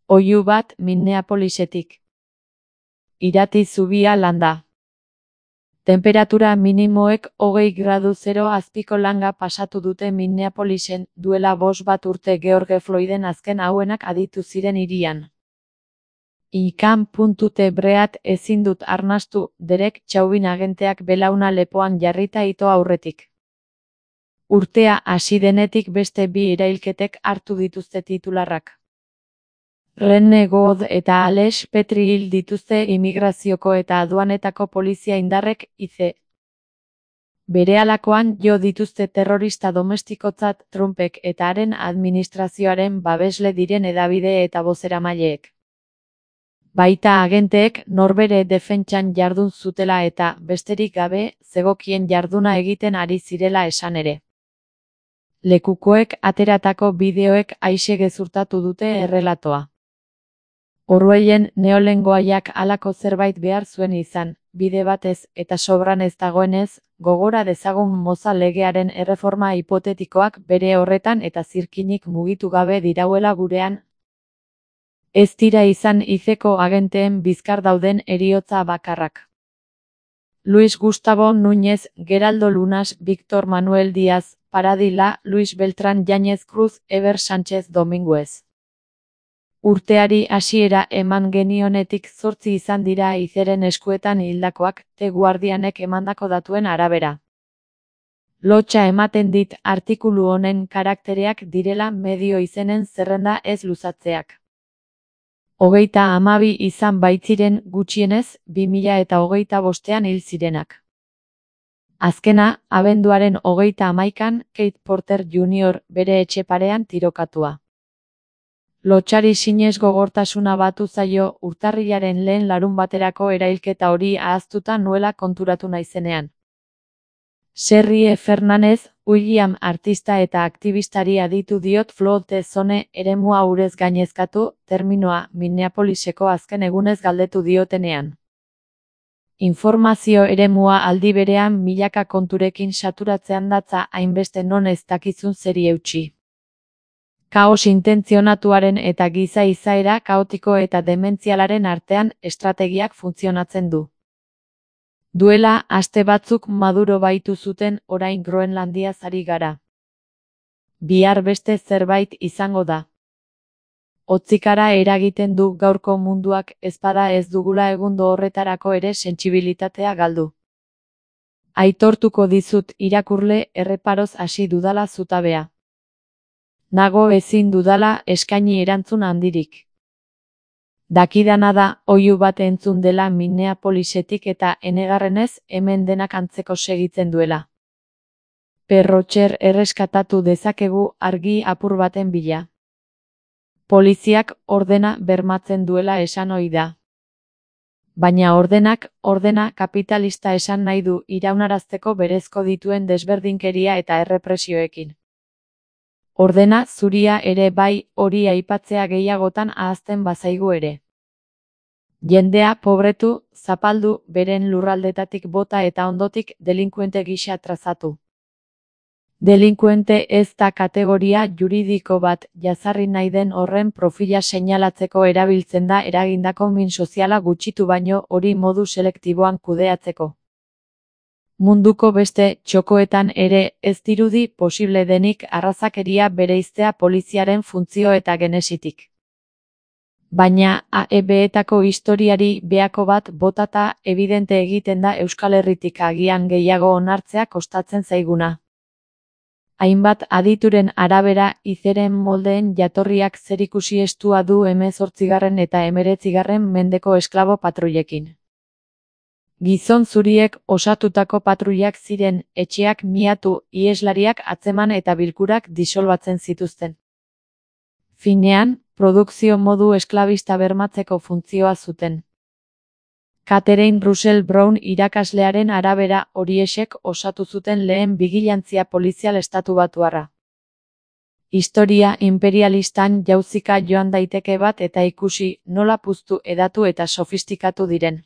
Oihu bat Minneapolisetik. Irati zubia landa. Temperatura minimoek 20 gradu zero azpiko langa pasatu dute Minneapolisen, duela 5 urte George Floyden azken hauenak aditu ziren hirian. Ikan.te breat ezin dut arnastu, Derek Chauvin agenteak belauna lepoan jarrita ito aurretik. Urtea hasi denetik beste 2 erailketek hartu dituzte titularrak. Rene God eta Alex Petri hil dituzte imigrazioko eta aduanetako polizia indarrek, ICE. Berehalakoan jo dituzte terrorista domestikotzat Trumpek eta haren administrazioaren babesle diren hedabide eta bozeramaileek. Baita agenteek norbere defentsan jardun zutela eta, besterik gabe, zegokien jarduna egiten ari zirela esan ere. Lekukoek ateratako bideoek aise gezurtatu dute errelatoa. Orwellen neolengoaiak halako zerbait behar zuen izan, bide batez eta sobran ez dagoenez, gogora dezagun Moza legearen erreforma hipotetikoak bere horretan eta zirkinik mugitu gabe dirauela gurean. Ez dira izan ICEko agenteen bizkar dauden heriotza bakarrak. Luis Gustavo Núñez, Geraldo Lunas, Víctor Manuel Díaz, Paradila, Luis Beltrán Yáñez Cruz, Eber Sánchez Dominguez. Urteari hasiera eman genionetik 8 izan dira ICEren eskuetan hildakoak, The Guardianek emandako datuen arabera. Lotsa ematen dit artikulu honen karaktereak direla medio izenen zerrenda ez luzatzeak. 32 izan baitziren gutxienez 2025an hil zirenak. Azkena, abenduaren 31an, Kate Porter Jr. bere etxe parean tirokatua. Lotsari sinez gogortasuna batu zaio urtarrilaren lehen larunbaterako erailketa hori ahaztuta nuela konturatu naizenean. Serrie Fernandez, William artista eta aktivistari aditu diot flotte zone eremua urez gainezkatu, terminoa Minneapoliseko azken egunez galdetu diotenean. Informazio eremua aldi berean milaka konturekin saturatzean datza hainbeste non ez dakizun zeri eutsi. Kaos intentzionatuaren eta giza izaera kaotiko eta dementzialaren artean estrategiak funtzionatzen du. Duela aste batzuk Maduro baitu zuten, orain Groenlandiaz ari gara. Bihar beste zerbait izango da. Hotzikara eragiten du gaurko munduak, ezpada ez dugula egundo horretarako ere sentsibilitatea galdu. Aitortuko dizut irakurle, erreparoz hasi dudala zutabea. Nago ezin dudala eskaini erantzun handirik. Dakidana da, oihu bat entzun dela Minneapolisetik eta enegarrenez hemen denak antzeko segitzen duela. Perrotxer erreskatatu dezakegu argi apur baten bila. Poliziak ordena bermatzen duela esan ohi da. Baina ordena kapitalista esan nahi du iraunarazteko berezko dituen desberdinkeria eta errepresioekin. Ordena zuria ere bai, hori aipatzea gehiagotan ahazten bazaigu ere. Jendea pobretu, zapaldu, beren lurraldetatik bota eta ondotik delinkuente gisa trazatu. Delinkuente ez da kategoria juridiko bat, jazarri nahi den horren profila seinalatzeko erabiltzen da eragindako min soziala gutxitu baino hori modu selektiboan kudeatzeko. Munduko beste txokoetan ere ez dirudi posible denik arrazakeria bereiztea poliziaren funtzio eta genesitik. Baina AEB-etako historiari behako bat botata evidente egiten da Euskal Herritik agian gehiago onartzea kostatzen zaiguna. Hainbat adituren arabera ICEren moldeen jatorriak zerikusi estua du 18. eta 19. mendeko esklabo patruillekin. Gizon zuriek osatutako patruiak ziren, etxeak miatu, iheslariak atzeman eta bilkurak disolbatzen zituzten. Finean, produkzio modu esklabista bermatzeko funtzioa zuten. Catherine Russell Brown irakaslearen arabera horiexek osatu zuten lehen bigilantzia polizial estatubatuarra. Historia imperialistan jauzika joan daiteke bat eta ikusi nola puztu, hedatu eta sofistikatu diren.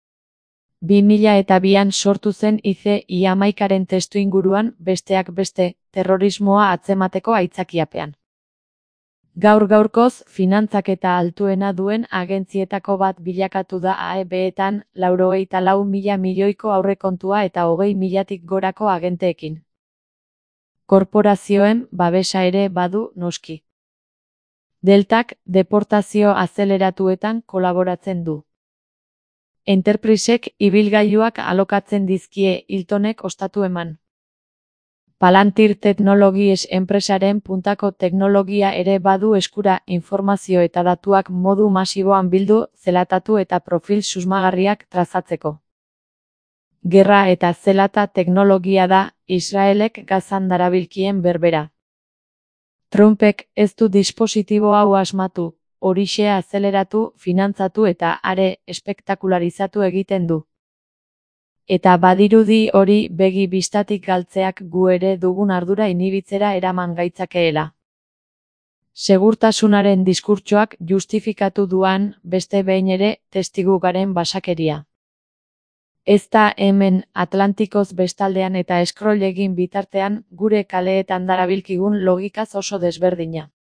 2002an sortu zen ICE I-11aren testuinguruan, besteak beste, terrorismoa atzemateko aitzakiapean. Gaur-gaurkoz, finantzaketa altuena duen agentzietako bat bilakatu da AEB-etan 94.000 milioiko aurrekontua eta 20.000tik gorako agenteekin. Korporazioen babesa ere badu noski. Deltak deportazio azeleratuetan kolaboratzen du. Enterprisek ibilgailuak alokatzen dizkie Hiltonek ostatu eman. Palantir Technologies enpresaren puntako teknologia ere badu eskura informazio eta datuak modu masiboan bildu, zelatatu eta profil susmagarriak trazatzeko. Gerra eta zelata teknologia da, Israelek Gazan darabilkien berbera. Trumpek ez du dispositibo hau asmatu, horixe azeleratu, finantzatu eta are espektakularizatu egiten du. Eta badirudi hori begi bistatik galtzeak gu ere dugun ardura inibitzera eraman gaitzakeela. Segurtasunaren diskurtsoak justifikatu duan, beste behin ere, testigu garen basakeria. Ez da hemen Atlantikoz bestaldean eta scroll egin bitartean gure kaleetan darabilkigun logikaz oso desberdina.